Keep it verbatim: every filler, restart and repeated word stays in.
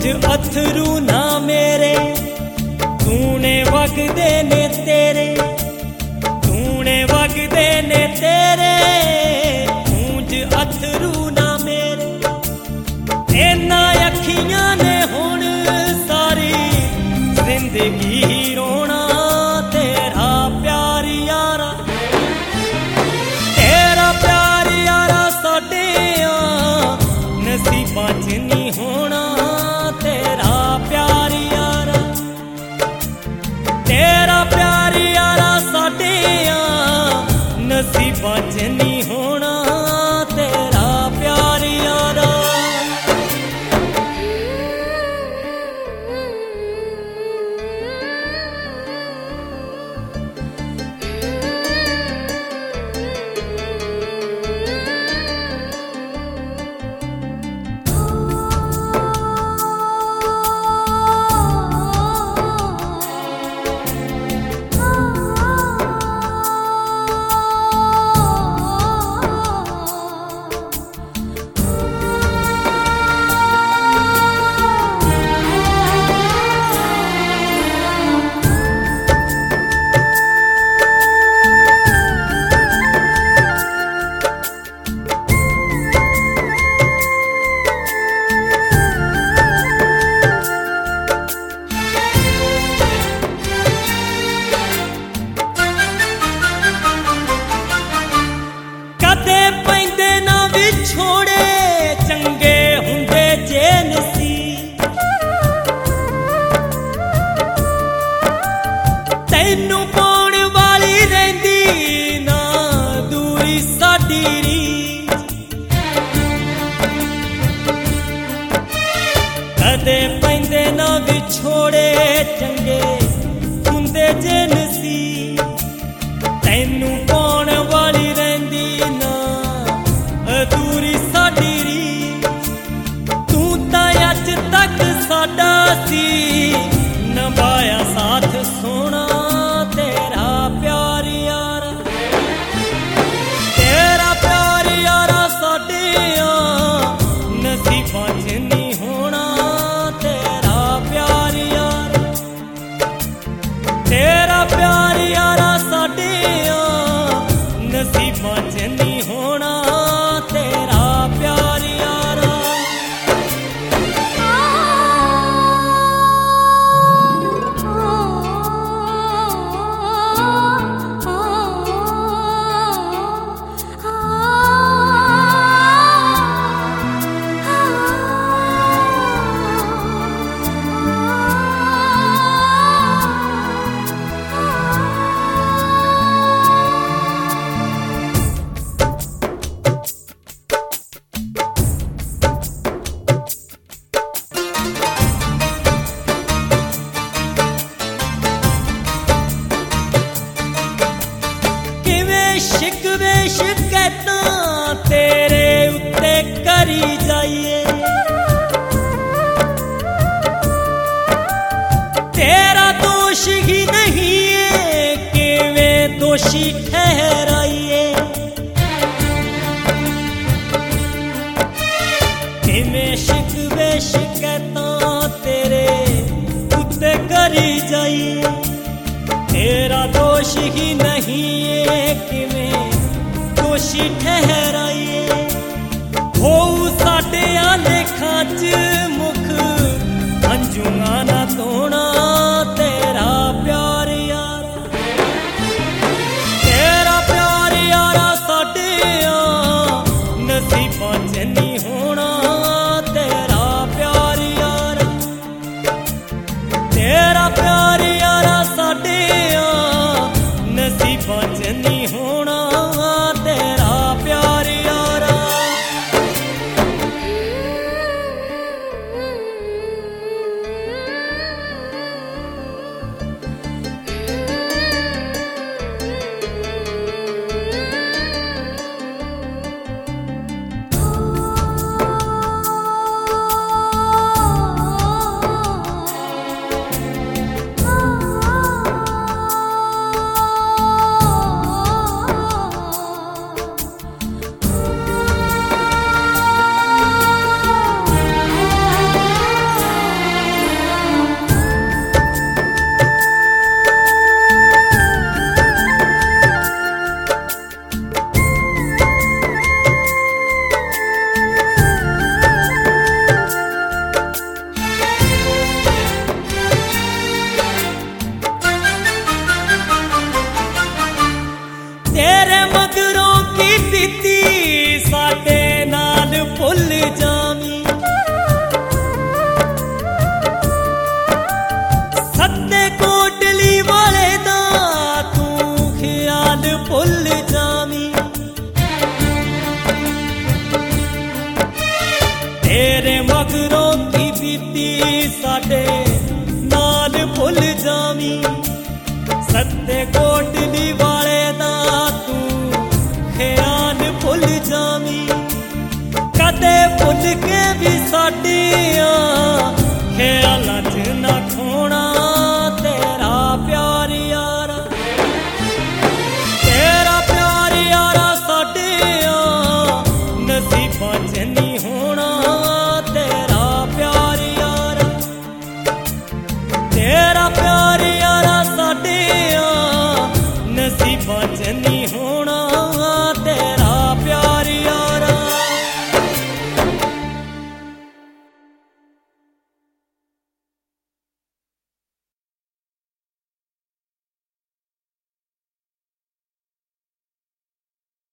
अथरू ना मेरे तूने वगदे ने तेरे तूने वगदे ने तेरे गूंज अथरू ना मेरे इन्ना अखियां ने हुण सारी जिंदगी रोना तेरा प्यार यारा तेरा प्यार यारा साडे नसीबां च नहीं होना तेरा प्यार यारा तेरा प्यार यारा साडे नसीबां च नहीं होना तेरा प्यार यारा तैनू पाउण वाली रहिंदी ना दूरी साडी रीत कदे पैंदे ना विछोड़े चंगे हुंदे जे नसीब तैनू पाउण वाली रहिंदी ना दूरी साडी रीत तू तां अज तक साडा सी नभाया साथ सोना तेरा प्यार यारा तेरा प्यार यारा साडे नसीबां च नहीं होना तेरा प्यार यारा तेरा प्यार यारा साडे नसीबां च नहीं होना तेरा प्यार यारा शिकवे शिकैतां तेरे उत्ते करी जाइए तेरा दोष ही नहीं है किवें दोषी ठहराइए किवें शिकवे शिकैतां तेरे उत्ते करी जाइए तेरा दोष ही नहीं है किवें दोषी ठहराइए हो साडे लेखां च मुख अंजुआ ना धोना तेरा प्यार यारा तेरा प्यार यारा साडे नसीबां च नहीं होना तेरा प्यार यारा तेरा प्यार यारा साडे नसीबां च नहीं होना तेरा प्यार यारा तेरे मगरों की बीती साडे नाल भुल जावी सत्ते कोटली वाले दा तू ख्याल भुल जावी कदे भुल के भी